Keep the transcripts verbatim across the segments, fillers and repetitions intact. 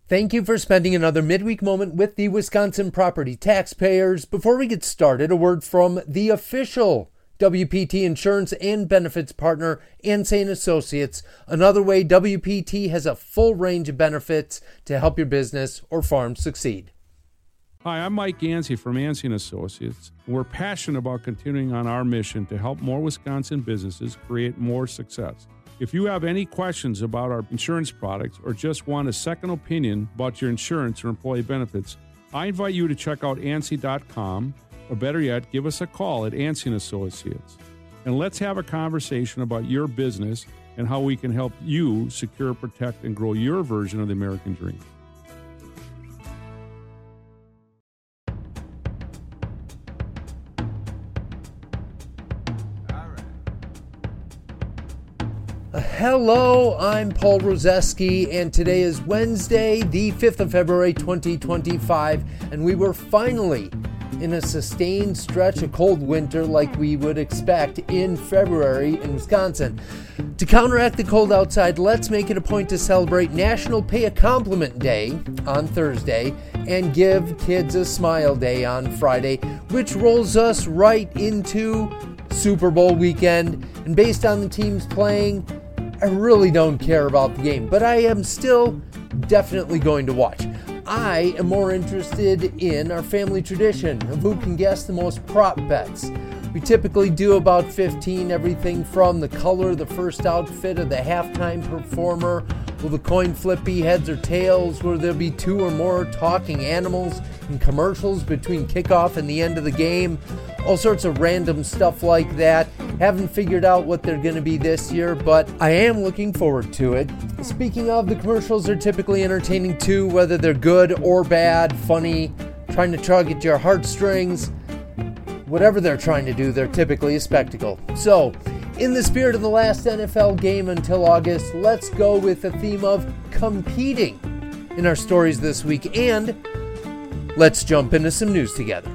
Thank you for spending another midweek moment with the Wisconsin property taxpayers. Before we get started, a word from the official W P T insurance and benefits partner, Anseh and Associates. Another way W P T has a full range of benefits to help your business or farm succeed. Hi, I'm Mike Anseh from Anseh and Associates. We're passionate about continuing on our mission to help more Wisconsin businesses create more success. If you have any questions about our insurance products or just want a second opinion about your insurance or employee benefits, I invite you to check out anseh dot com, or better yet, give us a call at Anseh and Associates. And let's have a conversation about your business and how we can help you secure, protect, and grow your version of the American dream. Hello, I'm Paul Rozeski, and today is Wednesday, the fifth of February, twenty twenty-five, and we were finally in a sustained stretch of cold winter like we would expect in February in Wisconsin. To counteract the cold outside, let's make it a point to celebrate National Pay a Compliment Day on Thursday and Give Kids a Smile Day on Friday, which rolls us right into Super Bowl weekend. And based on the teams playing, I really don't care about the game, but I am still definitely going to watch. I am more interested in our family tradition of who can guess the most prop bets. We typically do about fifteen, everything from the color of the first outfit of the halftime performer. Will the coin flip be heads or tails? Will there be two or more talking animals in commercials between kickoff and the end of the game? All sorts of random stuff like that. Haven't figured out what they're going to be this year, but I am looking forward to it. Speaking of, the commercials are typically entertaining too, whether they're good or bad, funny, trying to tug at your heartstrings. Whatever they're trying to do, they're typically a spectacle. So, in the spirit of the last N F L game until August, let's go with the theme of competing in our stories this week, and let's jump into some news together.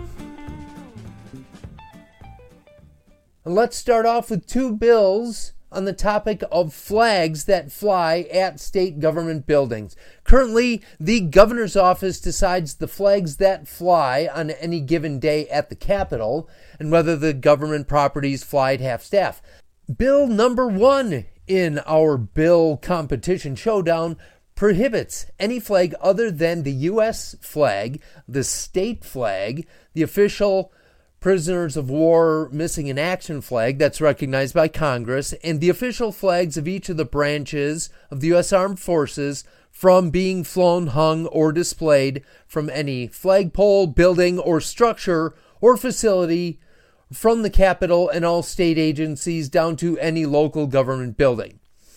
And let's start off with two bills on the topic of flags that fly at state government buildings. Currently, the governor's office decides the flags that fly on any given day at the Capitol and whether the government properties fly at half-staff. Bill number one in our bill competition showdown prohibits any flag other than the U S flag, the state flag, the official prisoners of war missing in action flag that's recognized by Congress, and the official flags of each of the branches of the U S Armed Forces from being flown, hung, or displayed from any flagpole, building, or structure or facility from the Capitol and all state agencies down to any local government building.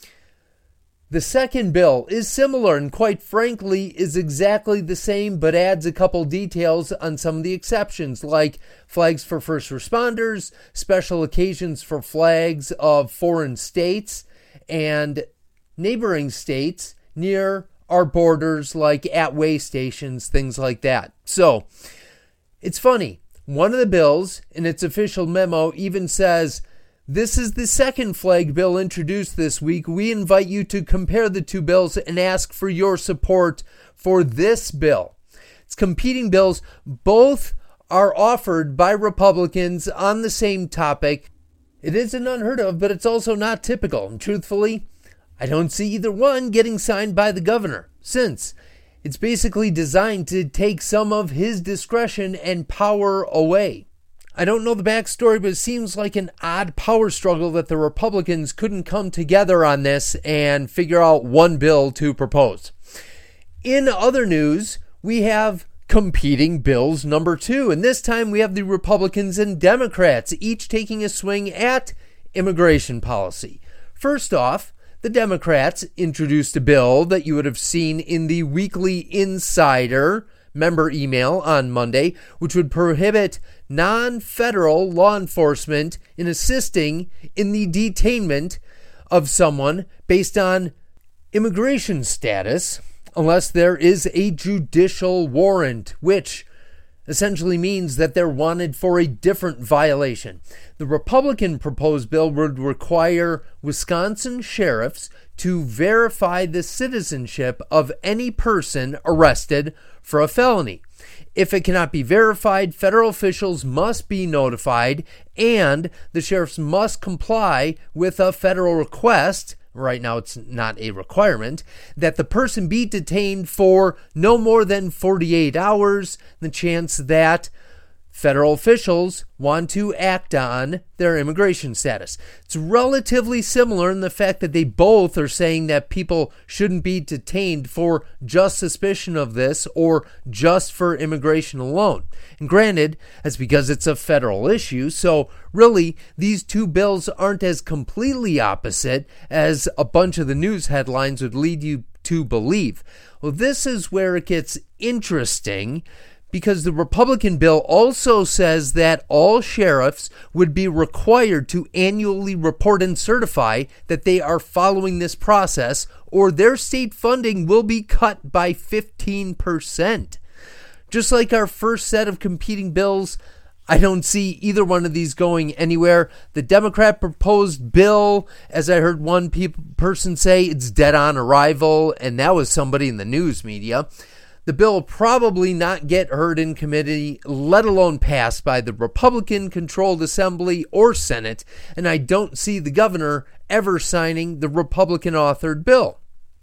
The second bill is similar and quite frankly is exactly the same, but adds a couple details on some of the exceptions, like flags for first responders, special occasions for flags of foreign states and neighboring states near our borders, like at way stations, things like that. So, it's funny. One of the bills in its official memo even says, "This is the second flag bill introduced this week. We invite you to compare the two bills and ask for your support for this bill." It's competing bills. Both are offered by Republicans on the same topic. It isn't unheard of, but it's also not typical. And truthfully, I don't see either one getting signed by the governor, since it's basically designed to take some of his discretion and power away. I don't know the backstory, but it seems like an odd power struggle that the Republicans couldn't come together on this and figure out one bill to propose. In other news, we have competing bills number two, and this time we have the Republicans and Democrats each taking a swing at immigration policy. First off, the Democrats introduced a bill that you would have seen in the Weekly Insider member email on Monday, which would prohibit non-federal law enforcement in assisting in the detainment of someone based on immigration status, unless there is a judicial warrant, which essentially means that they're wanted for a different violation. The Republican proposed bill would require Wisconsin sheriffs to verify the citizenship of any person arrested for a felony. If it cannot be verified, federal officials must be notified, and the sheriffs must comply with a federal request. Right now it's not a requirement, that the person be detained for no more than forty-eight hours. The chance that federal officials want to act on their immigration status. It's relatively similar in the fact that they both are saying that people shouldn't be detained for just suspicion of this or just for immigration alone. And granted, that's because it's a federal issue, so really these two bills aren't as completely opposite as a bunch of the news headlines would lead you to believe. Well, this is where it gets interesting, because the Republican bill also says that all sheriffs would be required to annually report and certify that they are following this process, or their state funding will be cut by fifteen percent. Just like our first set of competing bills, I don't see either one of these going anywhere. The Democrat proposed bill, as I heard one pe- person say, it's dead on arrival, and that was somebody in the news media. The bill will probably not get heard in committee, let alone passed by the Republican-controlled Assembly or Senate, and I don't see the governor ever signing the Republican-authored bill.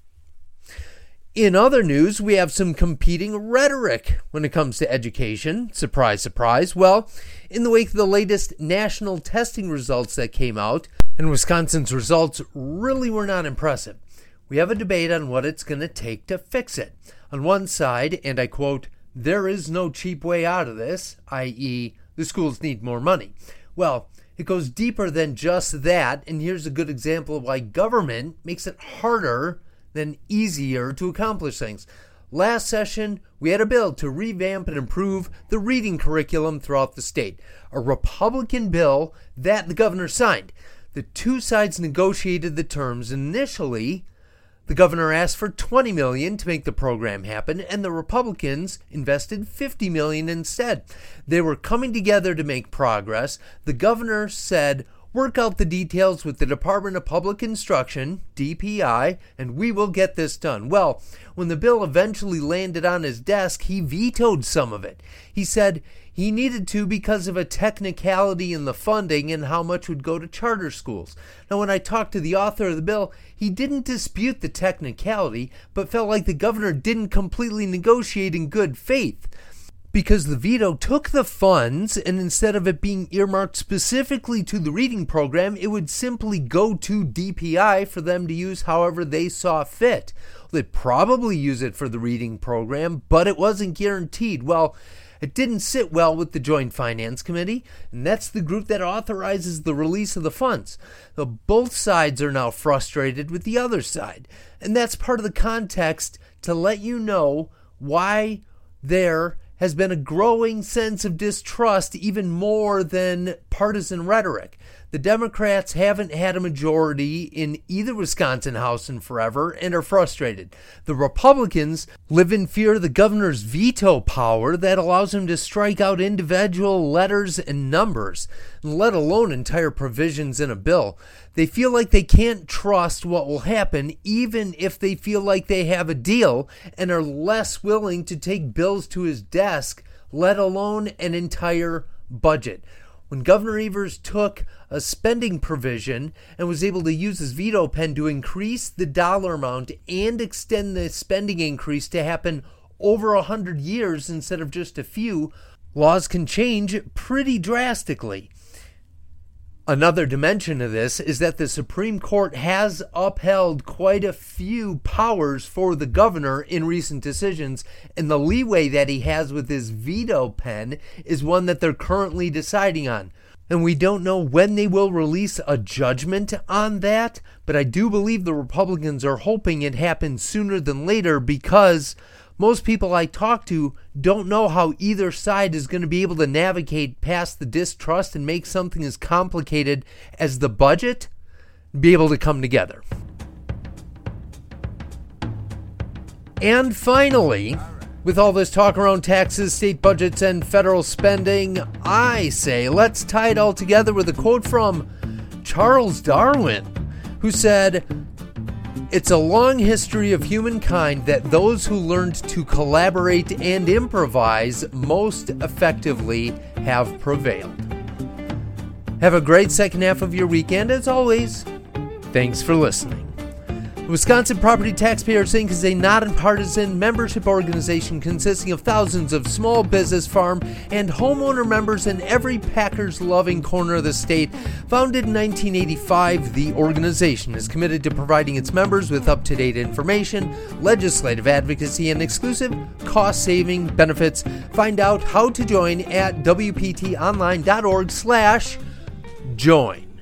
In other news, we have some competing rhetoric when it comes to education. Surprise, surprise. Well, in the wake of the latest national testing results that came out, and Wisconsin's results really were not impressive, we have a debate on what it's going to take to fix it. On one side, and I quote, "There is no cheap way out of this," that is, the schools need more money. Well, it goes deeper than just that, and here's a good example of why government makes it harder than easier to accomplish things. Last session, we had a bill to revamp and improve the reading curriculum throughout the state. A Republican bill that the governor signed. The two sides negotiated the terms. Initially, the governor asked for twenty million dollars to make the program happen, and the Republicans invested fifty million dollars instead. They were coming together to make progress. The governor said, "Work out the details with the Department of Public Instruction, D P I, and we will get this done." Well, when the bill eventually landed on his desk, he vetoed some of it. He said he needed to because of a technicality in the funding and how much would go to charter schools. Now, when I talked to the author of the bill, he didn't dispute the technicality, but felt like the governor didn't completely negotiate in good faith. Because the veto took the funds, and instead of it being earmarked specifically to the reading program, it would simply go to D P I for them to use however they saw fit. They'd probably use it for the reading program, but it wasn't guaranteed. Well, it didn't sit well with the Joint Finance Committee, and that's the group that authorizes the release of the funds. So both sides are now frustrated with the other side, and that's part of the context to let you know why there has been a growing sense of distrust, even more than partisan rhetoric. The Democrats haven't had a majority in either Wisconsin House in forever and are frustrated. The Republicans live in fear of the governor's veto power that allows him to strike out individual letters and numbers, let alone entire provisions in a bill. They feel like they can't trust what will happen, even if they feel like they have a deal, and are less willing to take bills to his desk, let alone an entire budget. When Governor Evers took a spending provision and was able to use his veto pen to increase the dollar amount and extend the spending increase to happen over a hundred years instead of just a few, laws can change pretty drastically. Another dimension of this is that the Supreme Court has upheld quite a few powers for the governor in recent decisions, and the leeway that he has with his veto pen is one that they're currently deciding on. And we don't know when they will release a judgment on that, but I do believe the Republicans are hoping it happens sooner than later, because most people I talk to don't know how either side is going to be able to navigate past the distrust and make something as complicated as the budget be able to come together. And finally, With all this talk around taxes, state budgets, and federal spending, I say let's tie it all together with a quote from Charles Darwin, who said, "It's a long history of humankind that those who learned to collaborate and improvise most effectively have prevailed." Have a great second half of your weekend. As always, thanks for listening. The Wisconsin Property Taxpayers Incorporated is a nonpartisan membership organization consisting of thousands of small business, farm, and homeowner members in every Packers-loving corner of the state. Founded in nineteen eighty-five, the organization is committed to providing its members with up-to-date information, legislative advocacy, and exclusive cost-saving benefits. Find out how to join at W P T online dot org slash join.